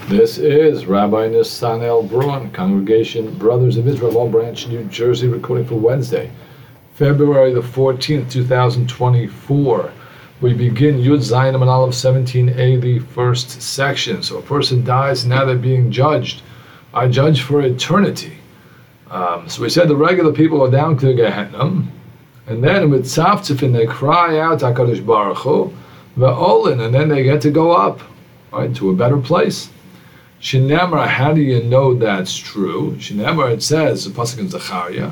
This is Rabbi Nisanel Braun, Congregation Brothers of Israel, Long Branch, New Jersey, recording for Wednesday, February the 14th, 2024. We begin Yud Zayin and Aleph 17a, the first section. So a person dies, now they're being judged. I judge for eternity. So we said the regular people are down to Gehenna, and then with Tzaftzifin they cry out HaKadosh Baruch Hu, Ve'olin, and then they get to go up, right, to a better place. Shinemar, how do you know that's true? Shinemar, it says, the pasuk in Zechariah,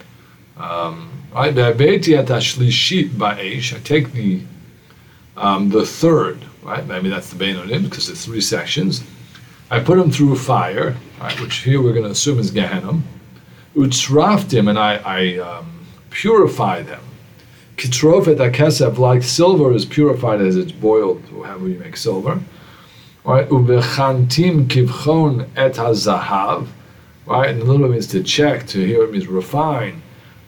right, Ve'abeti et hashlishit ba'esh, I take the third, right, maybe that's the Beinonim, because it's three sections. I put them through fire, right, which here we're going to assume is Gehenna. Utzraftim, and I purify them. Kitrofet hakesef, like silver is purified as it's boiled, or however you make silver. Right, uvechantim kivchon et hazahav. Right, and the little means to check. To here it means refine.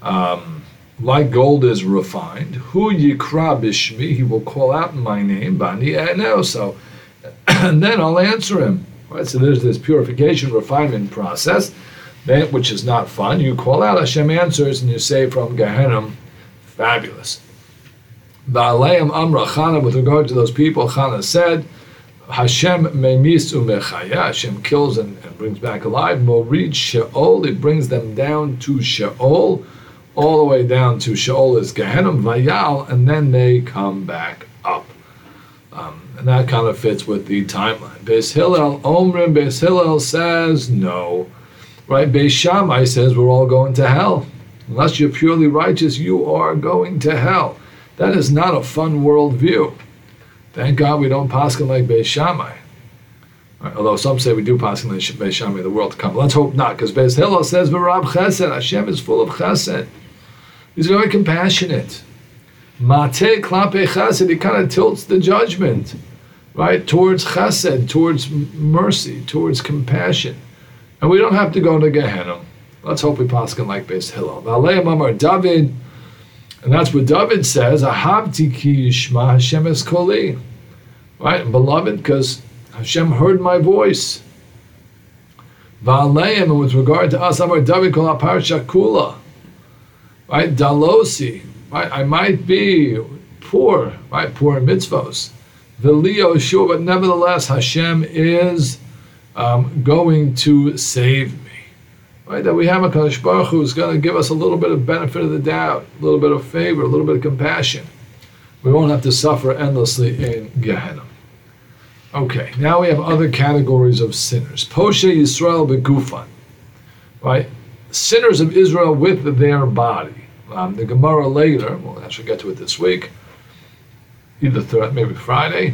Like gold is refined. Hu yikra bishmi, he will call out in my name. Bani eno. So, and then I'll answer him. Right, so there's this purification, refinement process, which is not fun. You call out, Hashem answers, and you say from Gehenna, fabulous. Ba'aleim amra Chana, with regard to those people, Chana said, Hashem memis umechaya, Hashem kills and brings back alive. Morid Sheol, it brings them down to Sheol, all the way down to Sheol is Gehenna, Vayal, and then they come back up. And that kind of fits with the timeline. Beis Hillel, Omrim, Beis Hillel says no. Right, Beis Shammai says we're all going to hell. Unless you're purely righteous, you are going to hell. That is not a fun worldview. Thank God we don't paskin like Beis Shammai. Right, although some say we do paskin like Beis Shammai in the world to come. Let's hope not, because Beis Hillel says V'rab Chesed, Hashem is full of Chesed. He's very compassionate. Mateh klape Chesed, he kind of tilts the judgment, right, towards Chesed, towards mercy, towards compassion. And we don't have to go to Gehenna. Let's hope we paskin like Beis Hillel. V'aleim amar David, and that's what David says, Ahavti ki yishma Hashem es koli. Right, and beloved, because Hashem heard my voice. V'aleim, and with regard to us, amar David kol ha-parsha kula. Right, dalosi. Right, I might be poor, right, poor in mitzvos. V'lio sure, but nevertheless, Hashem is going to save me. Right, that we have a Kadosh Baruch Hu who's going to give us a little bit of benefit of the doubt, a little bit of favor, a little bit of compassion. We won't have to suffer endlessly in Gehenna. Okay, now we have other categories of sinners. Poshe Yisrael begufan. Right, sinners of Israel with their body. The Gemara later, we'll actually get to it this week, either maybe Friday.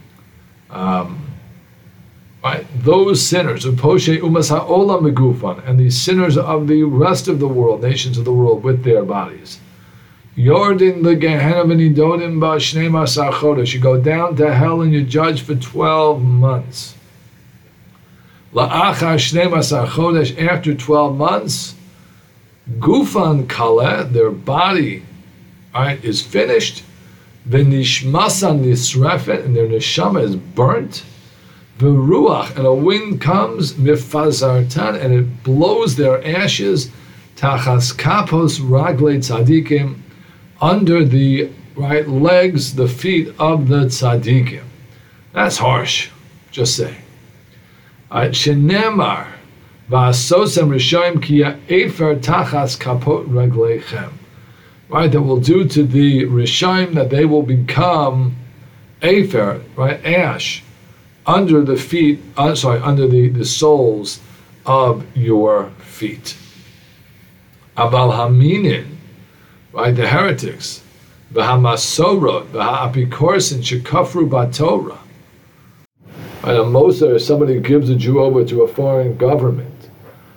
Right, those sinners of Poshe Umas Ha'olam Megufan, and the sinners of the rest of the world, nations of the world, with their bodies. Yordin the Gehenna v'nidodim ba'shnei masar chodesh. You go down to hell and you judge for 12 months. La'achar shnei masar chodesh, after 12 months, Gufan kaleh, their body, right, is finished. V'nishmasan nisrefet, and their neshama is burnt. The ruach, and a wind comes, mifazartan, and it blows their ashes, tachas kapos raglei tzadikim, under the right legs, the feet of the tzadikim. That's harsh, just saying. Shenemar, va'asosem rishayim ki efer tachas kapot ragleichem. Right, that will do to the rishayim that they will become efer, right, ash, under the feet, under the soles of your feet. Abal haminin, right, the heretics, v'hamasorot, v'ha'apikorsin shekafru b'Torah. Right, a Moser, somebody gives a Jew over to a foreign government.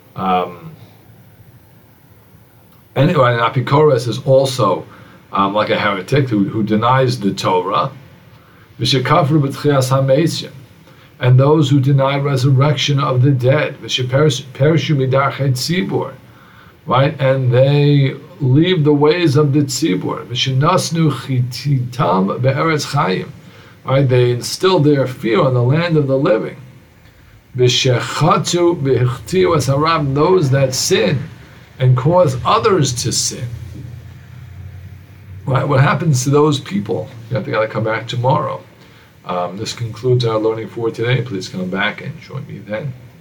Anyway, an apikoros is also like a heretic who denies the Torah. V'shekafru b'tchias ha'mesim, and those who deny resurrection of the dead, perishu midarchei tzibur, right, and they leave the ways of the tzibur, v'shenasnu chititam be'eretz chayim, right, they instill their fear on the land of the living. V'shechatzu v'hichtiu es haram, those that sin and cause others to sin. Right? What happens to those people? You have to come back tomorrow. This concludes our learning for today. Please come back and join me then.